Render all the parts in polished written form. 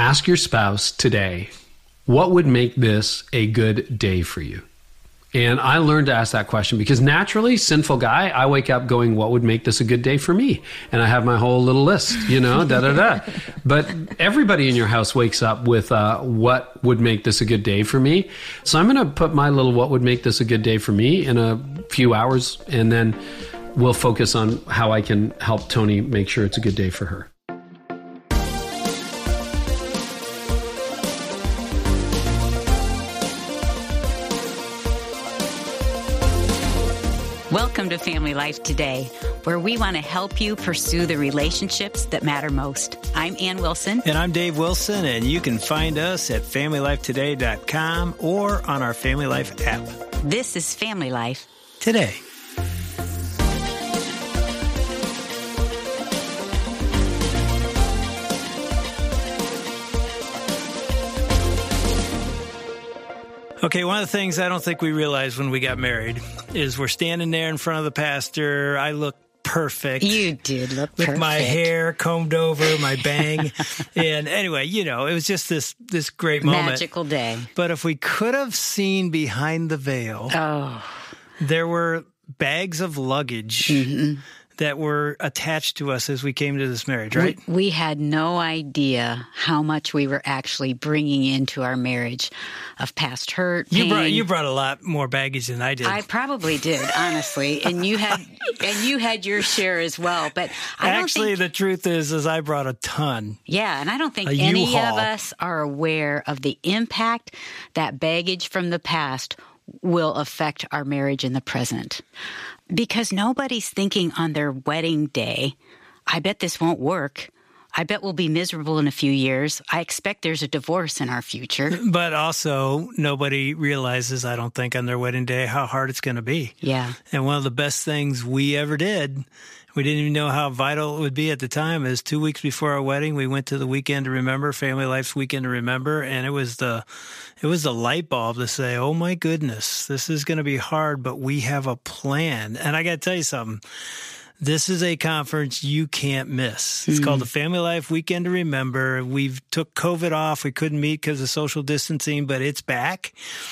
Ask your spouse today, what would make this a good day for you? And I learned to ask that question because naturally, sinful guy, I wake up going, what would make this a good day for me? And I have my whole little list, da-da-da. But everybody in your house wakes up with what would make this a good day for me. So I'm going to put my little what would make this a good day for me in a few hours, and then we'll focus on how I can help Toni make sure it's a good day for her. Welcome to Family Life Today, where we want to help you pursue the relationships that matter most. I'm Ann Wilson. And I'm Dave Wilson, and you can find us at FamilyLifeToday.com or on our Family Life app. This is Family Life Today. Okay, one of the things I don't think we realized when we got married is we're standing there in front of the pastor. I look perfect. You did look perfect. With my hair combed over, my bang. And anyway, it was just this great moment. Magical day. But if we could have seen behind the veil, there were bags of luggage that were attached to us as we came to this marriage, right? We had no idea how much we were actually bringing into our marriage of past hurt, pain. You brought a lot more baggage than I did. I probably did, honestly, and you had your share as well. But the truth is I brought a ton. Yeah, and I don't think any of us are aware of the impact that baggage from the past will affect our marriage in the present. Because nobody's thinking on their wedding day, I bet this won't work. I bet we'll be miserable in a few years. I expect there's a divorce in our future. But also, nobody realizes, I don't think, on their wedding day how hard it's going to be. Yeah. And one of the best things we ever did, we didn't even know how vital it would be at the time, is 2 weeks before our wedding, we went to the Weekend to Remember, Family Life's Weekend to Remember, and it was the light bulb to say, oh my goodness, this is going to be hard, but we have a plan. And I got to tell you something. This is a conference you can't miss. It's called the Family Life Weekend to Remember. We've took COVID off. We couldn't meet because of social distancing, but it's back.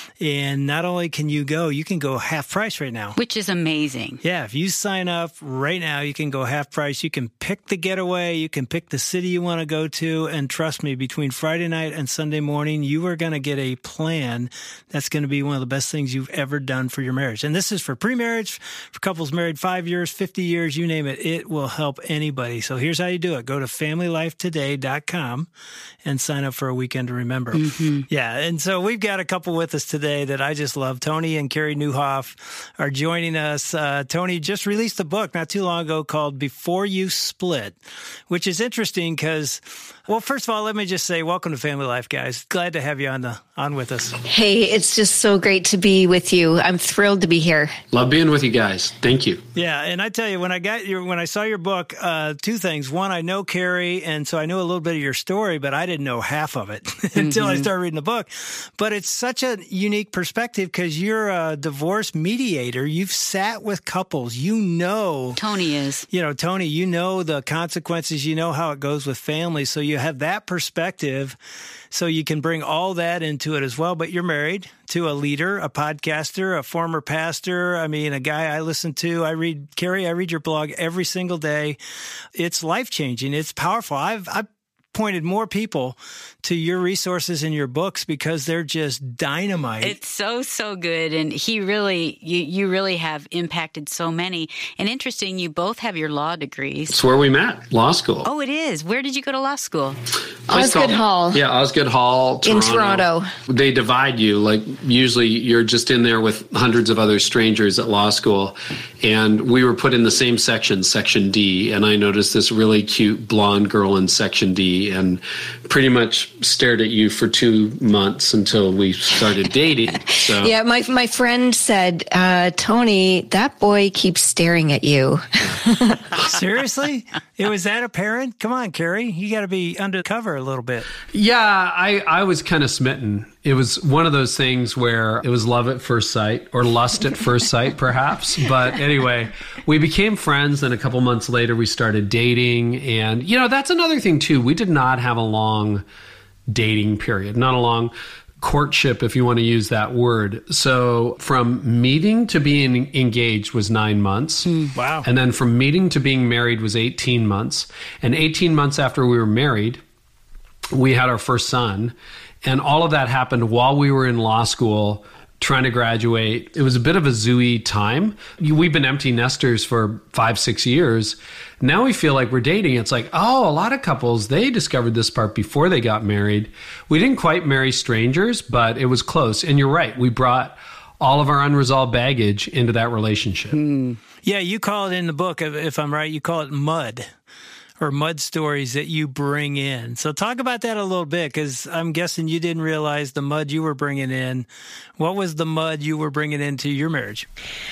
And not only can you can go half price right now. Which is amazing. Yeah, if you sign up right now, you can go half price. You can pick the getaway. You can pick the city you want to go to. And trust me, between Friday night and Sunday morning, you are going to get a plan that's going to be one of the best things you've ever done for your marriage. And this is for pre-marriage, for couples married 5 years, 50 years, you name it. It will help anybody. So here's how you do it. Go to FamilyLifeToday.com and sign up for a Weekend to Remember. Yeah, and so we've got a couple with us today that I just love. Toni and Carrie Nieuwhof are joining us. Toni just released a book not too long ago called Before You Split, which is interesting because, well, first of all, let me just say welcome to Family Life, guys. Glad to have you on with us. Hey, it's just so great to be with you. I'm thrilled to be here. Love being with you guys. Thank you. Yeah, and I tell you, when I saw your book, two things. One, I know Carrie, and so I knew a little bit of your story, but I didn't know half of it until I started reading the book. But it's such a unique perspective because you're a divorce mediator. You've sat with couples. Toni is. Toni, you know the consequences. You know how it goes with families. So you have that perspective. So you can bring all that into it as well. But you're married to a leader, a podcaster, a former pastor. I mean, a guy I listen to. I read your blog every single day. It's life-changing. It's powerful. I've pointed more people to your resources in your books because they're just dynamite. It's so good. And you really have impacted so many. And interesting, you both have your law degrees. It's where we met, law school. Oh, it is. Where did you go to law school? Osgoode Hall. Yeah, Osgoode Hall, Toronto. In Toronto. They divide you. Like, usually you're just in there with hundreds of other strangers at law school. And we were put in the same section, Section D. And I noticed this really cute blonde girl in Section D and pretty much stared at you for 2 months until we started dating. So. Yeah, my friend said, Toni, that boy keeps staring at you. Seriously? It was that apparent? Come on, Carrie. You got to be undercover a little bit. Yeah, I was kind of smitten. It was one of those things where it was love at first sight or lust at first sight, perhaps. But anyway, we became friends. And a couple months later, we started dating. And, that's another thing, too. We did not have a long dating period, not a long courtship, if you want to use that word. So from meeting to being engaged was 9 months. Wow. And then from meeting to being married was 18 months. And 18 months after we were married, we had our first son. And all of that happened while we were in law school, trying to graduate. It was a bit of a zooey time. We've been empty nesters for 5-6 years. Now we feel like we're dating. It's like, oh, a lot of couples, they discovered this part before they got married. We didn't quite marry strangers, but it was close. And you're right. We brought all of our unresolved baggage into that relationship. Yeah, you call it in the book, if I'm right, you call it mud. Or mud stories that you bring in. So talk about that a little bit, because I'm guessing you didn't realize the mud you were bringing in. What was the mud you were bringing into your marriage?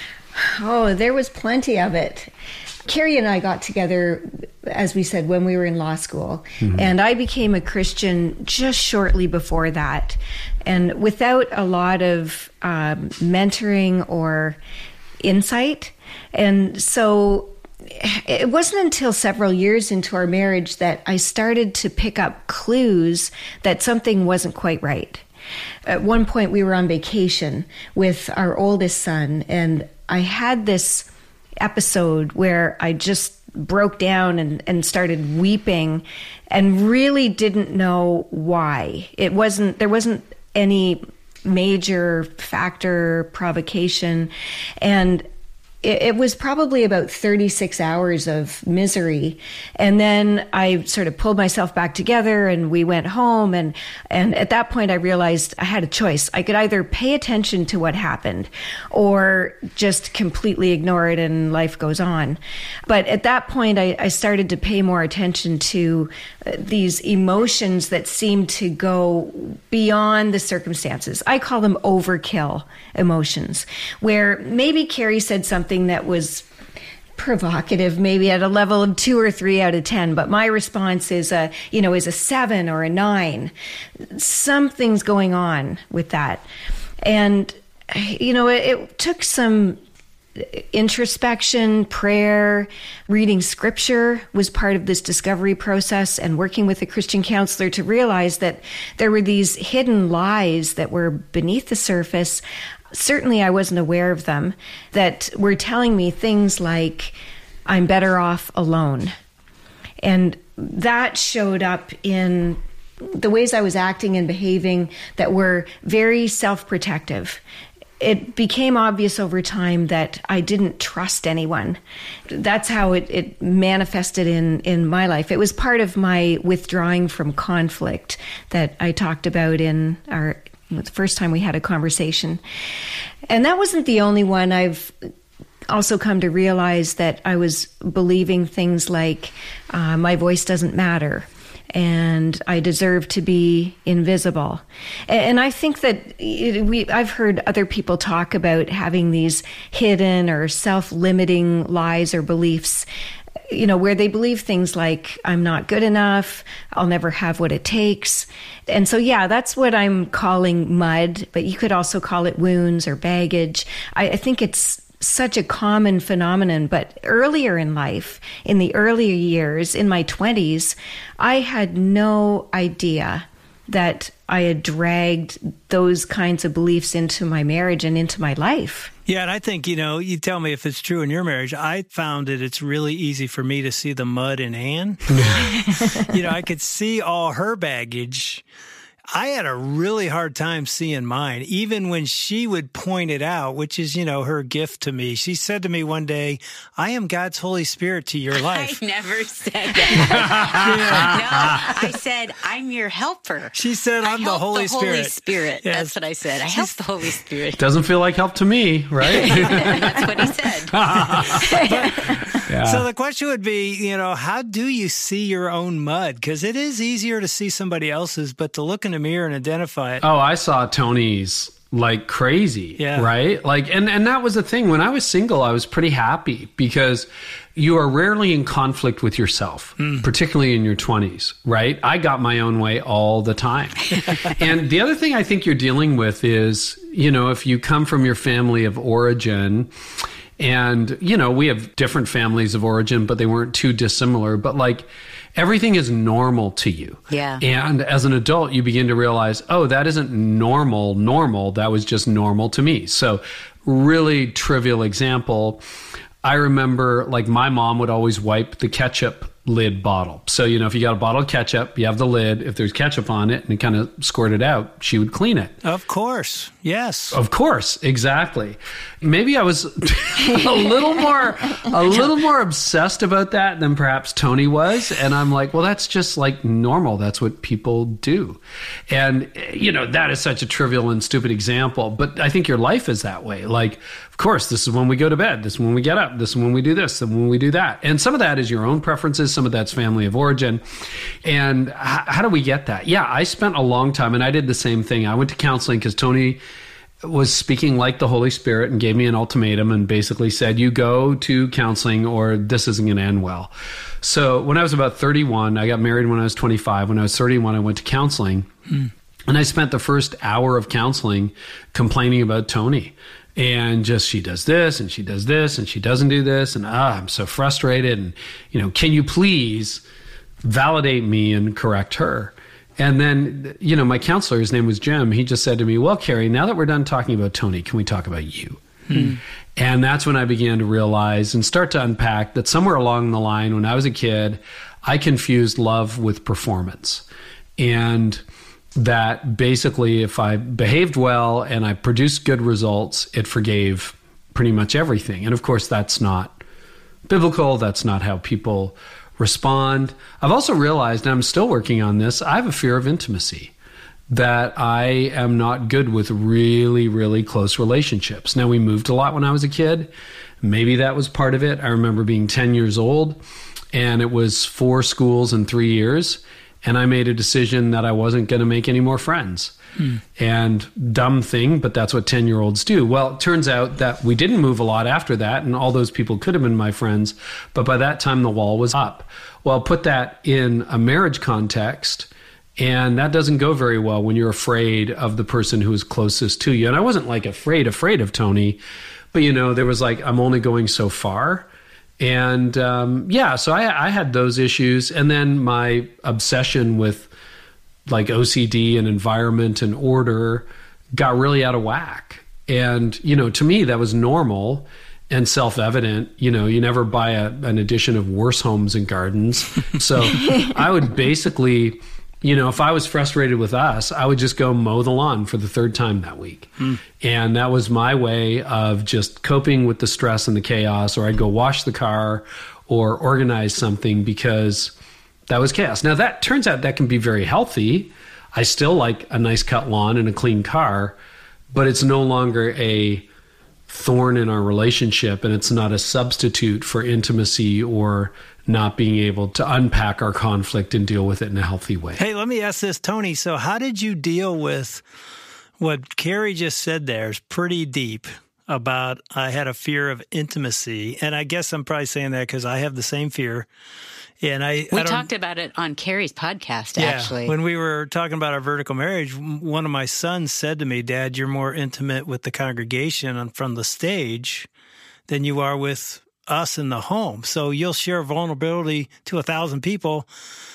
Oh, there was plenty of it. Carrie and I got together, as we said, when we were in law school. And I became a Christian just shortly before that. And without a lot of mentoring or insight. And so it wasn't until several years into our marriage that I started to pick up clues that something wasn't quite right. At one point, we were on vacation with our oldest son, and I had this episode where I just broke down and started weeping and really didn't know why. There wasn't any major factor, provocation, and it was probably about 36 hours of misery. And then I sort of pulled myself back together and we went home. And at that point, I realized I had a choice. I could either pay attention to what happened or just completely ignore it and life goes on. But at that point, I started to pay more attention to these emotions that seemed to go beyond the circumstances. I call them overkill emotions, where maybe Carrie said something that was provocative, maybe at a level of 2 or 3 out of 10, but my response is a 7 or a 9. Something's going on with that. And, it took some introspection, prayer, reading scripture was part of this discovery process, and working with a Christian counselor to realize that there were these hidden lies that were beneath the surface. Certainly I wasn't aware of them, that were telling me things like, I'm better off alone. And that showed up in the ways I was acting and behaving that were very self-protective. It became obvious over time that I didn't trust anyone. That's how it manifested in my life. It was part of my withdrawing from conflict that I talked about in the first time we had a conversation. And that wasn't the only one. I've also come to realize that I was believing things like my voice doesn't matter and I deserve to be invisible. And I think that I've heard other people talk about having these hidden or self-limiting lies or beliefs, where they believe things like, I'm not good enough, I'll never have what it takes. And so, yeah, that's what I'm calling mud, but you could also call it wounds or baggage. I think it's such a common phenomenon, but earlier in life, in the earlier years, in my 20s, I had no idea that I had dragged those kinds of beliefs into my marriage and into my life. Yeah, and I think, you tell me if it's true in your marriage. I found that it's really easy for me to see the mud in Anne. I could see all her baggage. I had a really hard time seeing mine, even when she would point it out, which is, her gift to me. She said to me one day, I am God's Holy Spirit to your life. I never said that. No, I said, I'm your helper. She said, I'm the Holy Spirit. Holy Spirit. Yes. That's what I said. I help the Holy Spirit. Doesn't feel like help to me, right? That's what he said. So the question would be, how do you see your own mud? Because it is easier to see somebody else's, but to look in the mirror and identify it. Oh, I saw Tony's like crazy, right? And that was the thing. When I was single, I was pretty happy because you are rarely in conflict with yourself, particularly in your 20s, right? I got my own way all the time. And the other thing I think you're dealing with is, if you come from your family of origin And, you know, we have different families of origin, but they weren't too dissimilar. But like, everything is normal to you. Yeah. And as an adult, you begin to realize, oh, that isn't normal. That was just normal to me. So really trivial example. I remember like my mom would always wipe the ketchup lid bottle. So, you know, if you got a bottle of ketchup, you have the lid. If there's ketchup on it and it kind of squirted out, she would clean it. Of course. Yes. Of course. Exactly. Maybe I was a little more obsessed about that than perhaps Tony was. And I'm like, well, that's just like normal. That's what people do. And, you know, that is such a trivial and stupid example. But I think your life is that way. Like, of course, this is when we go to bed. This is when we get up. This is when we do this and when we do that. And some of that is your own preferences. Some of that's family of origin. And how do we get that? Yeah, I spent a long time, and I did the same thing. I went to counseling because Tony was speaking like the Holy Spirit and gave me an ultimatum and basically said, you go to counseling or this isn't going to end well. So when I was about 31, I got married when I was 25. When I was 31, I went to counseling. And I spent the first hour of counseling complaining about Tony. And just, she does this and she does this and she doesn't do this. And I'm so frustrated. And, you know, can you please validate me and correct her? And then, you know, my counselor, his name was Jim, he just said to me, well, Carrie, now that we're done talking about Tony, can we talk about you? And that's when I began to realize and start to unpack that somewhere along the line, when I was a kid, I confused love with performance. And that basically if I behaved well and I produced good results, it forgave pretty much everything. And of course, that's not biblical. That's not how people respond. I've also realized, and I'm still working on this, I have a fear of intimacy, that I am not good with really, really close relationships. Now, we moved a lot when I was a kid. Maybe that was part of it. I remember being 10 years old, and it was 4 schools in 3 years. And I made a decision that I wasn't going to make any more friends. And dumb thing, but that's what 10-year-olds do. Well, it turns out that we didn't move a lot after that, and all those people could have been my friends. But by that time, the wall was up. Well, put that in a marriage context, and that doesn't go very well when you're afraid of the person who is closest to you. And I wasn't like afraid of Tony, but, you know, there was like, I'm only going so far. And so I had those issues. And then my obsession with like OCD and environment and order got really out of whack. And, you know, to me, that was normal and self-evident. You know, you never buy an edition of Worse Homes and Gardens. So I would basically, you know, if I was frustrated with us, I would just go mow the lawn for the 3rd time that week. And that was my way of just coping with the stress and the chaos, or I'd go wash the car or organize something because that was chaos. Now, that turns out that can be very healthy. I still like a nice cut lawn and a clean car, but it's no longer a thorn in our relationship, and it's not a substitute for intimacy or not being able to unpack our conflict and deal with it in a healthy way. Hey, let me ask this, Tony. So how did you deal with what Carrie just said there is pretty deep about I had a fear of intimacy. And I guess I'm probably saying that because I have the same fear. And we talked about it on Carrie's podcast, actually. When we were talking about our vertical marriage, one of my sons said to me, Dad, you're more intimate with the congregation from the stage than you are with us in the home. So you'll share vulnerability to 1,000 people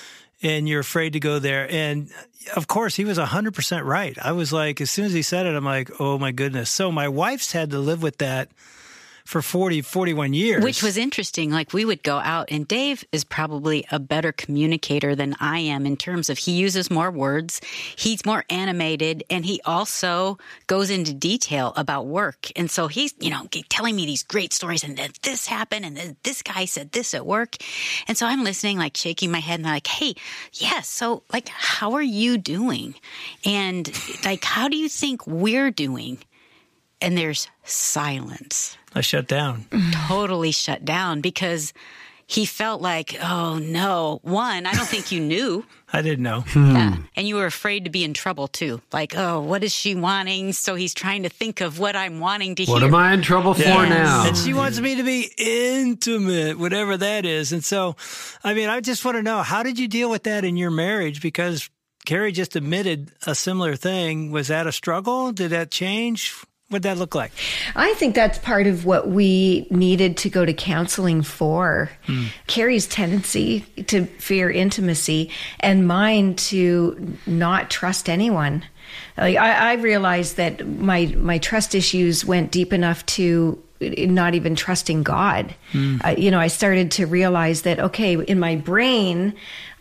and you're afraid to go there. And of course, he was 100% right. I was like, as soon as he said it, I'm like, oh my goodness. So my wife's had to live with that for 41 years. Which was interesting. Like, we would go out, and Dave is probably a better communicator than I am in terms of he uses more words, he's more animated, and he also goes into detail about work. And so he's, you know, telling me these great stories, and then this happened, and then this guy said this at work. And so I'm listening, like shaking my head, and I'm like, hey, yes, so like, how are you doing? And like, how do you think we're doing? And there's silence. I shut down. Totally shut down because he felt like, oh, no. One, I don't think you knew. I didn't know. Yeah. And you were afraid to be in trouble, too. Like, oh, what is she wanting? So he's trying to think of what I'm wanting to hear. What am I in trouble for now? And she wants me to be intimate, whatever that is. And so, I mean, I just want to know, how did you deal with that in your marriage? Because Carrie just admitted a similar thing. Was that a struggle? Did that change? What'd that look like? I think that's part of what we needed to go to counseling for. Carrie's tendency to fear intimacy and mine to not trust anyone. Like I realized that my trust issues went deep enough to not even trusting God. I started to realize that, okay, in my brain,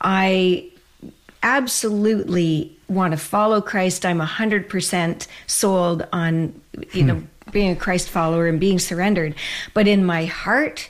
I absolutely want to follow Christ. I'm 100% sold on, being a Christ follower and being surrendered. But in my heart,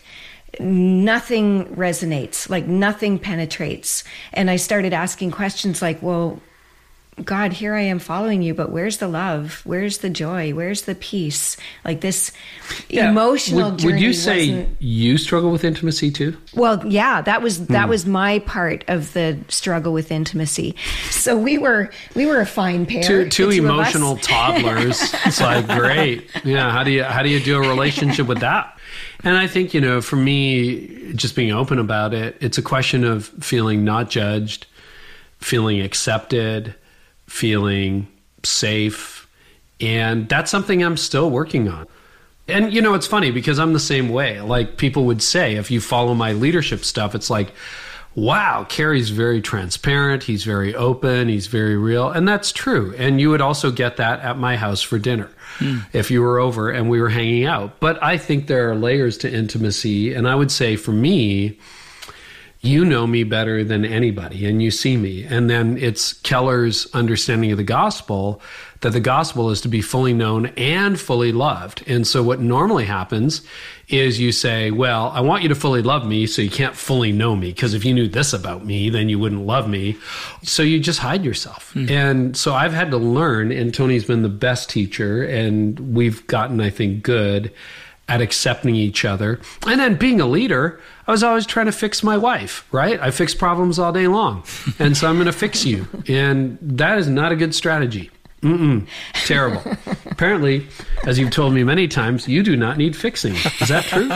nothing resonates, like nothing penetrates. And I started asking questions like, well, God, here I am following you, but where's the love? Where's the joy? Where's the peace? Like this emotional journey. Would you say you struggle with intimacy too? Well, yeah, that was my part of the struggle with intimacy. So we were a fine pair. Two emotional toddlers. It's like, great. Yeah. How do you do a relationship with that? And I think, for me, just being open about it, it's a question of feeling not judged, feeling accepted, feeling safe. And that's something I'm still working on. And, it's funny because I'm the same way. Like people would say, if you follow my leadership stuff, it's like, wow, Carrie's very transparent. He's very open. He's very real. And that's true. And you would also get that at my house for dinner if you were over and we were hanging out. But I think there are layers to intimacy. And I would say for me, you know me better than anybody and you see me. And then it's Keller's understanding of the gospel that the gospel is to be fully known and fully loved. And so what normally happens is you say, well, I want you to fully love me so you can't fully know me, because if you knew this about me, then you wouldn't love me. So you just hide yourself. And so I've had to learn, and Tony's been the best teacher, and we've gotten, I think, good at accepting each other. And then being a leader, I was always trying to fix my wife, right? I fix problems all day long. And so I'm going to fix you. And that is not a good strategy. Terrible. Apparently, as you've told me many times, you do not need fixing. Is that true?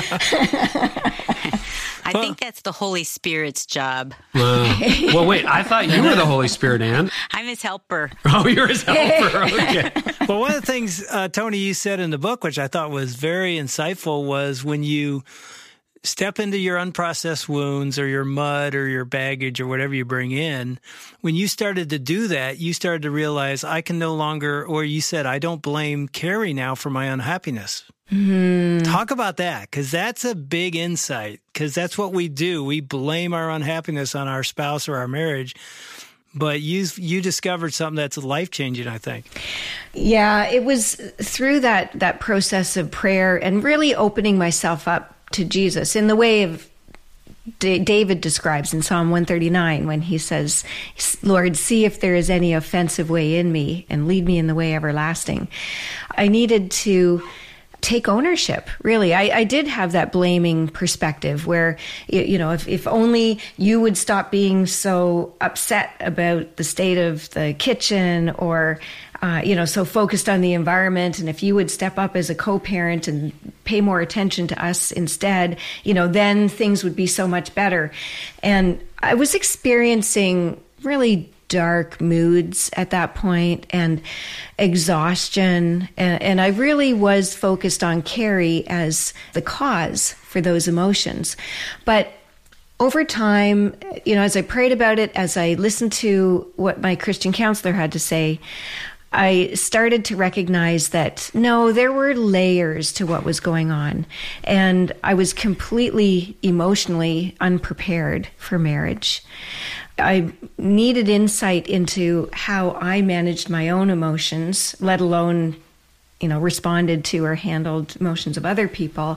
I think that's the Holy Spirit's job. Well, wait, I thought you were the Holy Spirit, Ann. I'm his helper. Oh, you're his helper. Okay. Well, one of the things, Tony, you said in the book, which I thought was very insightful, was when you step into your unprocessed wounds or your mud or your baggage or whatever you bring in, when you started to do that, you started to realize I can no longer, or you said, I don't blame Carrie now for my unhappiness. Talk about that, because that's a big insight, because that's what we do. We blame our unhappiness on our spouse or our marriage. But you discovered something that's life-changing, I think. Yeah, it was through that process of prayer and really opening myself up to Jesus in the way of David describes in Psalm 139 when he says, Lord, see if there is any offensive way in me and lead me in the way everlasting. I needed to take ownership, really. I did have that blaming perspective where, if only you would stop being so upset about the state of the kitchen or, so focused on the environment. And if you would step up as a co-parent and pay more attention to us instead, then things would be so much better. And I was experiencing really dark moods at that point and exhaustion. And I really was focused on Carrie as the cause for those emotions. But over time, as I prayed about it, as I listened to what my Christian counselor had to say, I started to recognize that, no, there were layers to what was going on. And I was completely emotionally unprepared for marriage. I needed insight into how I managed my own emotions, let alone, responded to or handled emotions of other people.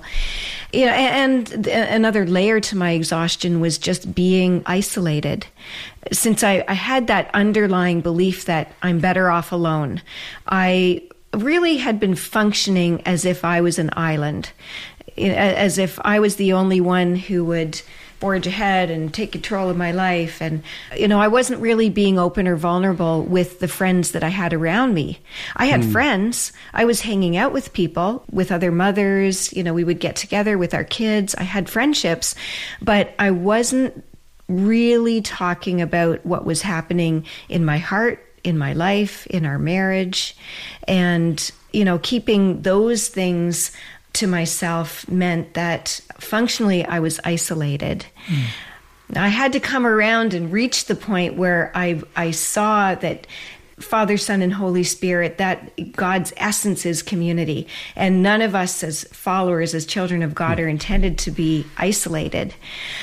And another layer to my exhaustion was just being isolated. Since I had that underlying belief that I'm better off alone, I really had been functioning as if I was an island, as if I was the only one who would forge ahead and take control of my life. And, I wasn't really being open or vulnerable with the friends that I had around me. I had friends. I was hanging out with people, with other mothers. We would get together with our kids. I had friendships, but I wasn't really talking about what was happening in my heart, in my life, in our marriage. And, keeping those things to myself meant that functionally I was isolated. I had to come around and reach the point where I saw that Father, Son, and Holy Spirit, that God's essence is community. And none of us as followers, as children of God, are intended to be isolated.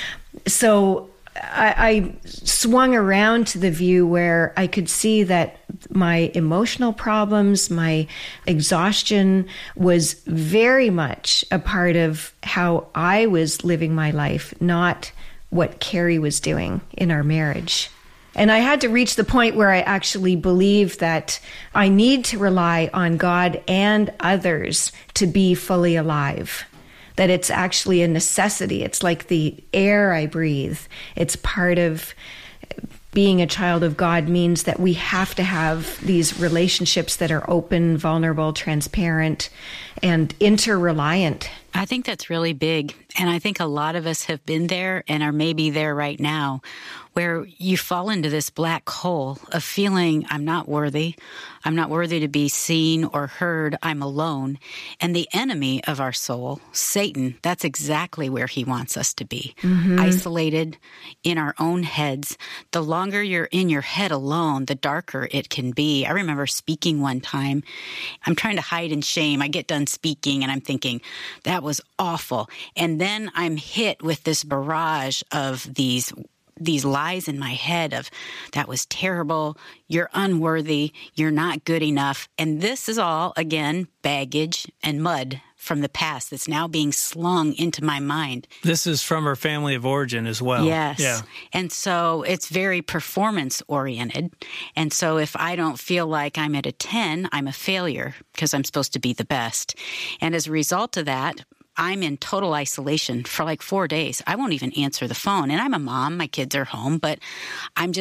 So I swung around to the view where I could see that my emotional problems, my exhaustion was very much a part of how I was living my life, not what Carrie was doing in our marriage. And I had to reach the point where I actually believe that I need to rely on God and others to be fully alive. That it's actually a necessity. It's like the air I breathe. It's part of being a child of God means that we have to have these relationships that are open, vulnerable, transparent, and interreliant. I think that's really big. And I think a lot of us have been there and are maybe there right now, where you fall into this black hole of feeling I'm not worthy. I'm not worthy to be seen or heard. I'm alone. And the enemy of our soul, Satan, that's exactly where he wants us to be. Isolated in our own heads. The longer you're in your head alone, the darker it can be. I remember speaking one time. I'm trying to hide in shame. I get done speaking and I'm thinking, that was awful. And then I'm hit with this barrage of these lies in my head of, that was terrible, you're unworthy, you're not good enough. And this is all, again, baggage and mud from the past that's now being slung into my mind. This is from her family of origin as well. Yes. Yeah. And so it's very performance-oriented. And so if I don't feel like I'm at a 10, I'm a failure because I'm supposed to be the best. And as a result of that, I'm in total isolation for like 4 days. I won't even answer the phone. And I'm a mom. My kids are home. But I'm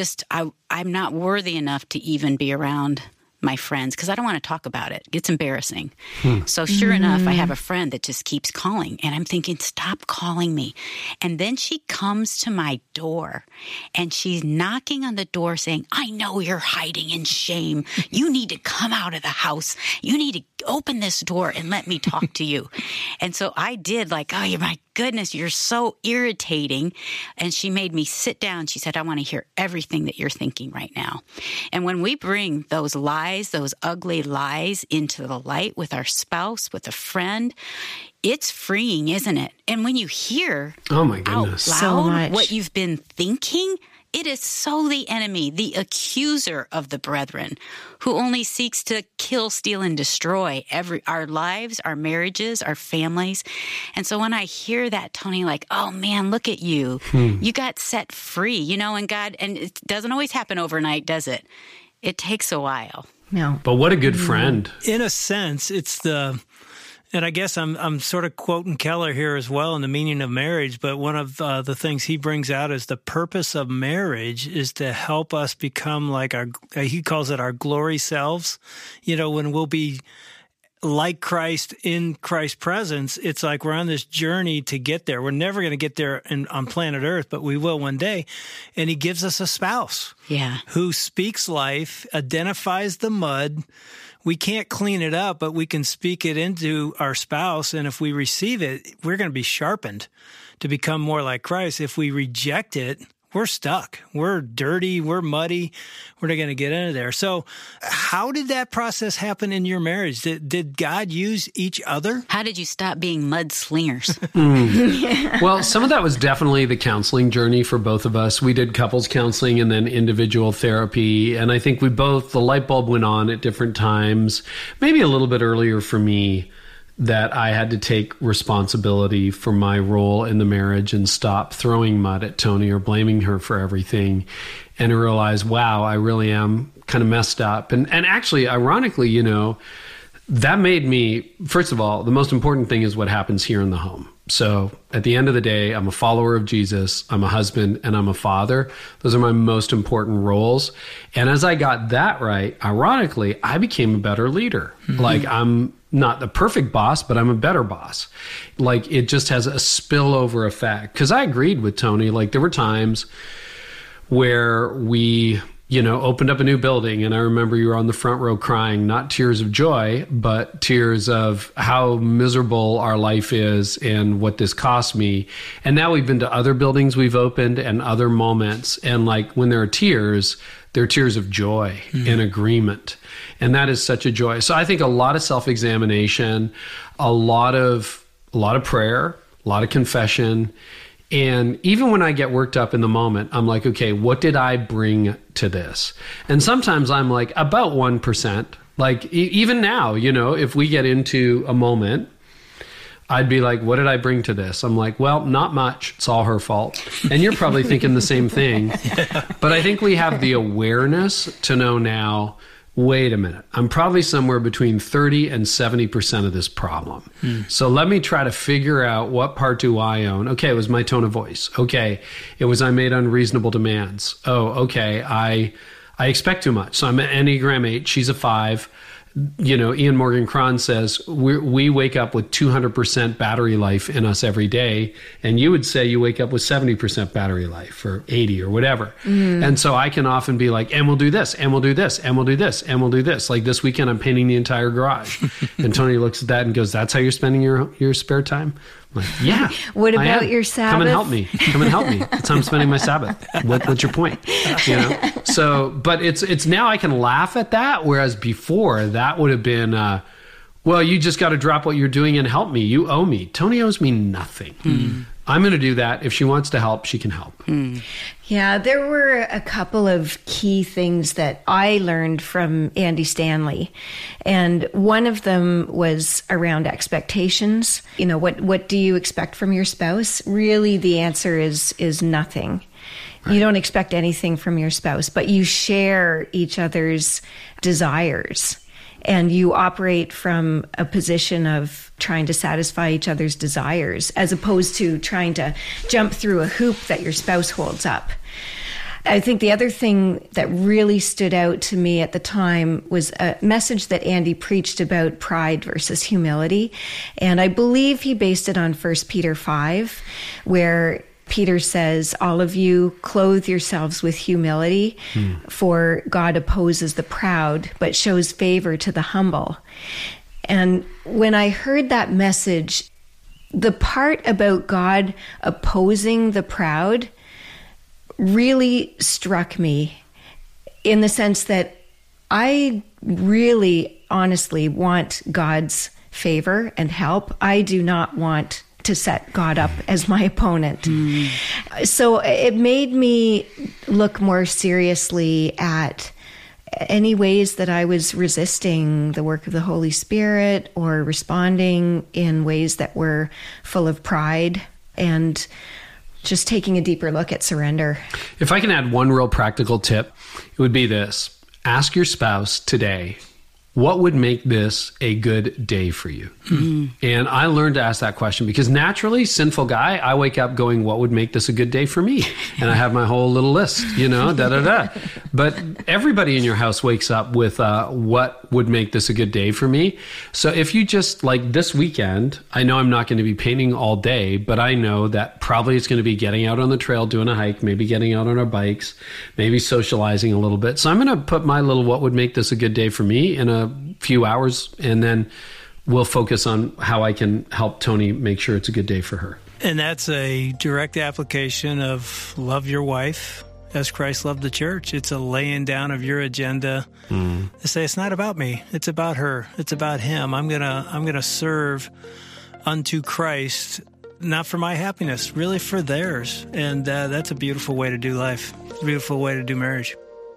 not worthy enough to even be around my friends because I don't want to talk about it. It's embarrassing. So sure enough, I have a friend that just keeps calling. And I'm thinking, stop calling me. And then she comes to my door and she's knocking on the door saying, I know you're hiding in shame. You need to come out of the house. You need to open this door and let me talk to you. And so I did, like, oh, my goodness, you're so irritating. And she made me sit down. She said, I want to hear everything that you're thinking right now. And when we bring those lies, those ugly lies into the light with our spouse, with a friend, it's freeing, isn't it? And when you hear oh my goodness, out loud what you've been thinking, it is so the enemy, the accuser of the brethren, who only seeks to kill, steal, and destroy our lives, our marriages, our families. And so when I hear that, Tony, like, oh man, look at you. You got set free, and God, and it doesn't always happen overnight, does it? It takes a while. No. But what a good friend. In a sense, it's and I guess I'm sort of quoting Keller here as well in the meaning of marriage, but one of the things he brings out is the purpose of marriage is to help us become like he calls it our glory selves. When we'll be like Christ in Christ's presence, it's like we're on this journey to get there. We're never going to get there on planet Earth, but we will one day. And he gives us a spouse who speaks life, identifies the mud. We can't clean it up, but we can speak it into our spouse. And if we receive it, we're going to be sharpened to become more like Christ. If we reject it, we're stuck. We're dirty. We're muddy. We're not going to get into there. So how did that process happen in your marriage? Did God use each other? How did you stop being mudslingers? Well, some of that was definitely the counseling journey for both of us. We did couples counseling and then individual therapy. And I think the light bulb went on at different times, maybe a little bit earlier for me, that I had to take responsibility for my role in the marriage and stop throwing mud at Tony or blaming her for everything and realize, wow, I really am kind of messed up. And actually, ironically, that made me, first of all, the most important thing is what happens here in the home. So at the end of the day, I'm a follower of Jesus, I'm a husband, and I'm a father. Those are my most important roles. And as I got that right, ironically, I became a better leader. Like I'm not the perfect boss, but I'm a better boss. Like it just has a spillover effect. Because I agreed with Tony. Like there were times where we, opened up a new building, and I remember you were on the front row crying, not tears of joy, but tears of how miserable our life is and what this cost me. And now we've been to other buildings we've opened and other moments. And like when there are tears, they're tears of joy and agreement. And that is such a joy. So I think a lot of self-examination, a lot of prayer, a lot of confession. And even when I get worked up in the moment, I'm like, okay, what did I bring to this? And sometimes I'm like about 1%. Like even now, if we get into a moment, I'd be like, what did I bring to this? I'm like, well, not much. It's all her fault. And you're probably thinking the same thing. But I think we have the awareness to know now, wait a minute, I'm probably somewhere between 30 and 70% of this problem. So let me try to figure out what part do I own. Okay, it was my tone of voice. Okay, it was I made unreasonable demands. Oh, okay, I expect too much. So I'm an Enneagram 8, she's a 5. Ian Morgan Cron says we wake up with 200% battery life in us every day. And you would say you wake up with 70% battery life or 80 or whatever. And so I can often be like, and we'll do this, and we'll do this, and we'll do this, and we'll do this. Like this weekend, I'm painting the entire garage. And Tony looks at that and goes, that's how you're spending your spare time? I'm like, yeah. What about your Sabbath? Come and help me. That's how I'm spending my Sabbath. What's your point? So, but it's now I can laugh at that. Whereas before that would have been, well, you just got to drop what you're doing and help me. You owe me. Tony owes me nothing. I'm going to do that. If she wants to help, she can help. Yeah, there were a couple of key things that I learned from Andy Stanley. And one of them was around expectations. What do you expect from your spouse? Really, the answer is nothing. Right. You don't expect anything from your spouse, but you share each other's desires. And you operate from a position of trying to satisfy each other's desires as opposed to trying to jump through a hoop that your spouse holds up. I think the other thing that really stood out to me at the time was a message that Andy preached about pride versus humility. And I believe he based it on 1 Peter 5, where Peter says, all of you clothe yourselves with humility, for God opposes the proud, but shows favor to the humble. And when I heard that message, the part about God opposing the proud really struck me in the sense that I really honestly want God's favor and help. I do not want to set God up as my opponent. So it made me look more seriously at any ways that I was resisting the work of the Holy Spirit or responding in ways that were full of pride, and just taking a deeper look at surrender. If I can add one real practical tip, it would be this. Ask your spouse today, what would make this a good day for you? And I learned to ask that question because naturally, sinful guy, I wake up going, what would make this a good day for me? And I have my whole little list, But everybody in your house wakes up with what would make this a good day for me. So if you just like this weekend, I know I'm not going to be painting all day, but I know that probably it's going to be getting out on the trail, doing a hike, maybe getting out on our bikes, maybe socializing a little bit. So I'm going to put my little what would make this a good day for me in a few hours, and then we'll focus on how I can help Tony make sure it's a good day for her. And that's a direct application of love your wife as Christ loved the church. It's a laying down of your agenda to say it's not about me, it's about her, it's about him. I'm gonna serve unto Christ, not for my happiness, really for theirs. And that's a beautiful way to do life, a beautiful way to do marriage.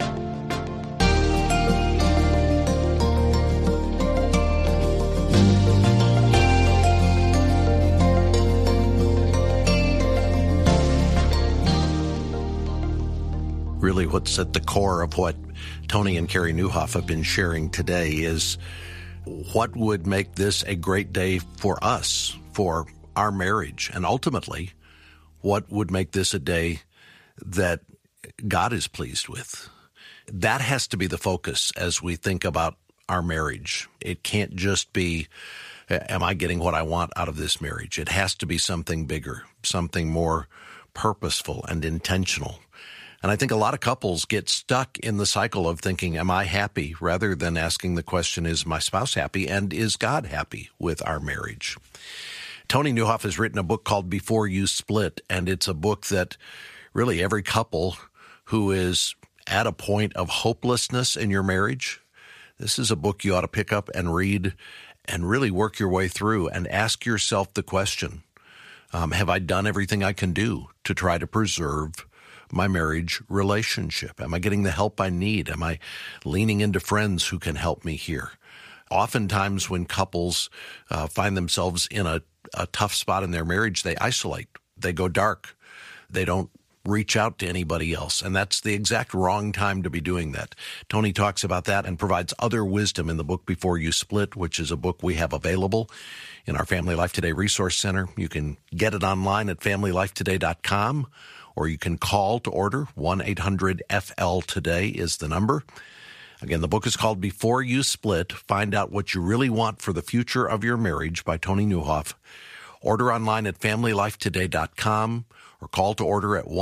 Really, what's at the core of what Tony and Carrie Nieuwhof have been sharing today is what would make this a great day for us, for our marriage, and ultimately, what would make this a day that God is pleased with. That has to be the focus as we think about our marriage. It can't just be, am I getting what I want out of this marriage? It has to be something bigger, something more purposeful and intentional. And I think a lot of couples get stuck in the cycle of thinking, am I happy? Rather than asking the question, is my spouse happy? And is God happy with our marriage? Tony Nieuwhof has written a book called Before You Split, and it's a book that really every couple who is at a point of hopelessness in your marriage, this is a book you ought to pick up and read and really work your way through and ask yourself the question, have I done everything I can do to try to preserve my marriage relationship? Am I getting the help I need? Am I leaning into friends who can help me here? Oftentimes when couples find themselves in a tough spot in their marriage, they isolate, they go dark, they don't reach out to anybody else. And that's the exact wrong time to be doing that. Tony talks about that and provides other wisdom in the book Before You Split, which is a book we have available in our Family Life Today Resource Center. You can get it online at familylifetoday.com, or you can call to order. 1-800-FL-TODAY is the number. Again, the book is called Before You Split. Find out what you really want for the future of your marriage by Tony Nieuwhof. Order online at familylifetoday.com or call to order at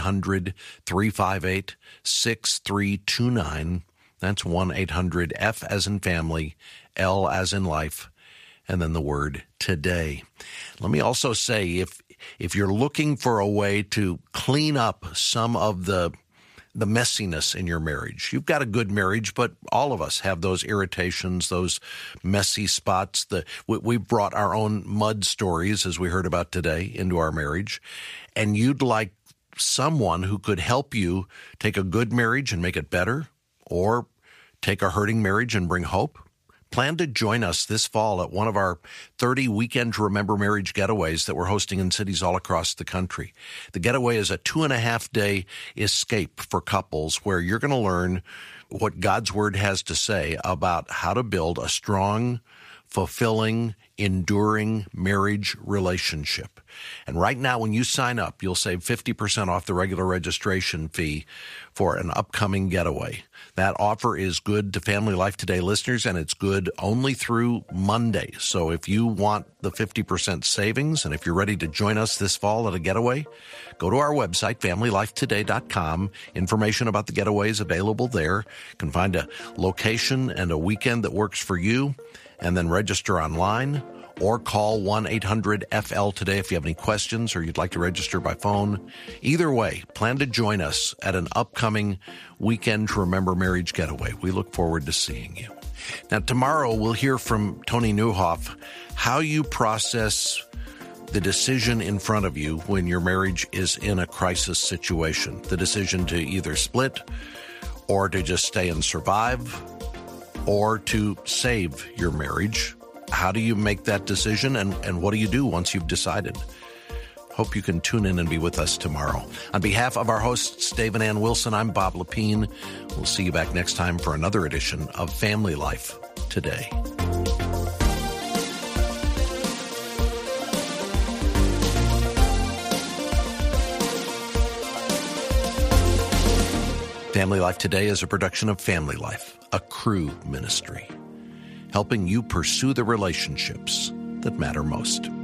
1-800-358-6329. That's 1-800-F as in family, L as in life, and then the word today. Let me also say, if you're looking for a way to clean up some of the messiness in your marriage. You've got a good marriage, but all of us have those irritations, those messy spots. We brought our own mud stories, as we heard about today, into our marriage. And you'd like someone who could help you take a good marriage and make it better, or take a hurting marriage and bring hope. Plan to join us this fall at one of our 30 Weekend to Remember Marriage getaways that we're hosting in cities all across the country. The getaway is a 2.5-day escape for couples where you're going to learn what God's Word has to say about how to build a strong, fulfilling, enduring marriage relationship. And right now, when you sign up, you'll save 50% off the regular registration fee for an upcoming getaway. That offer is good to Family Life Today listeners, and it's good only through Monday. So if you want the 50% savings, and if you're ready to join us this fall at a getaway, go to our website, familylifetoday.com. Information about the getaway is available there. You can find a location and a weekend that works for you, and then register online, or call 1-800-FL-TODAY if you have any questions or you'd like to register by phone. Either way, plan to join us at an upcoming Weekend to Remember Marriage getaway. We look forward to seeing you. Now, tomorrow we'll hear from Tony Nieuwhof how you process the decision in front of you when your marriage is in a crisis situation. The decision to either split or to just stay and survive, or to save your marriage. How do you make that decision, and what do you do once you've decided? Hope you can tune in and be with us tomorrow. On behalf of our hosts, Dave and Ann Wilson, I'm Bob Lepine. We'll see you back next time for another edition of Family Life Today. Family Life Today is a production of Family Life, a Cru ministry, helping you pursue the relationships that matter most.